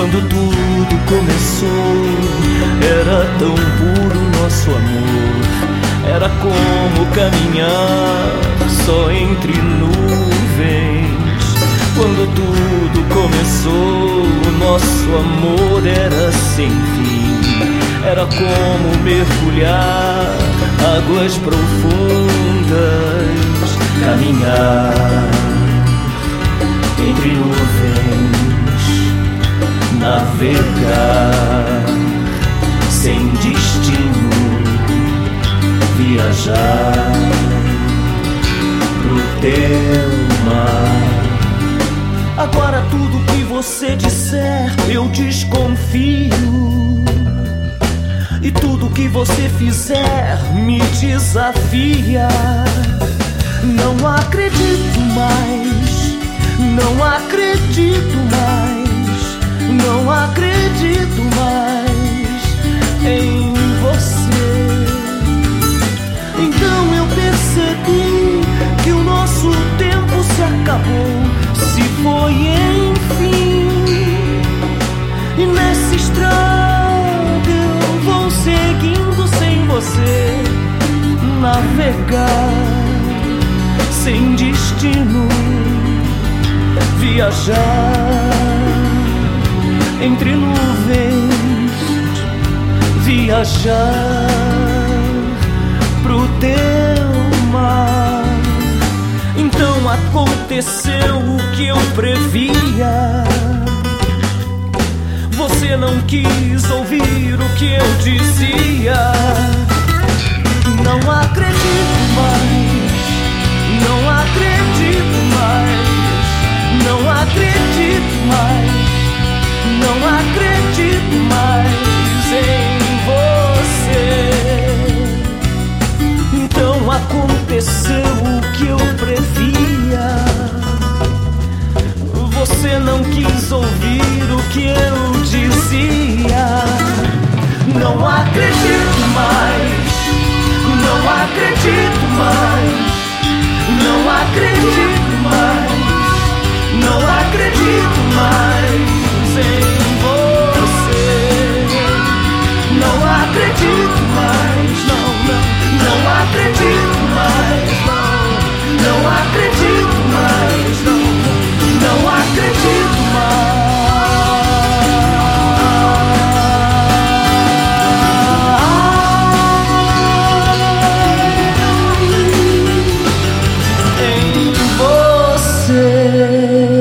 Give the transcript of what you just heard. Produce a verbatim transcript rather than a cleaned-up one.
Quando tudo começou, era tão puro nosso amor. Era como caminhar só entre nuvens. Quando tudo começou, o nosso amor era sem fim. Era como mergulhar águas profundas, caminhar entre nuvens, navegar sem destino, viajar pro teu mar. Agora tudo que você disser eu desconfio, e tudo que você fizer me desafia. Não acredito mais, não acredito mais, não acredito mais em você. Então eu percebi que o nosso tempo se acabou, se foi enfim. E nessa estrada eu vou seguindo sem você, navegar sem destino, viajar entre nuvens, viajar pro teu mar. Então aconteceu o que eu previa. Você não quis ouvir o que eu dizia. Não acredito mais, não acredito mais, não acredito mais, não acredito mais em você. Então aconteceu o que eu previa. Você não quis ouvir o que eu dizia. Não acredito mais, não acredito mais, não acredito mais, não acredito mais em você. Não acredito mais, não, não, não acredito mais, não, não acredito mais, não, não acredito mais. Em você.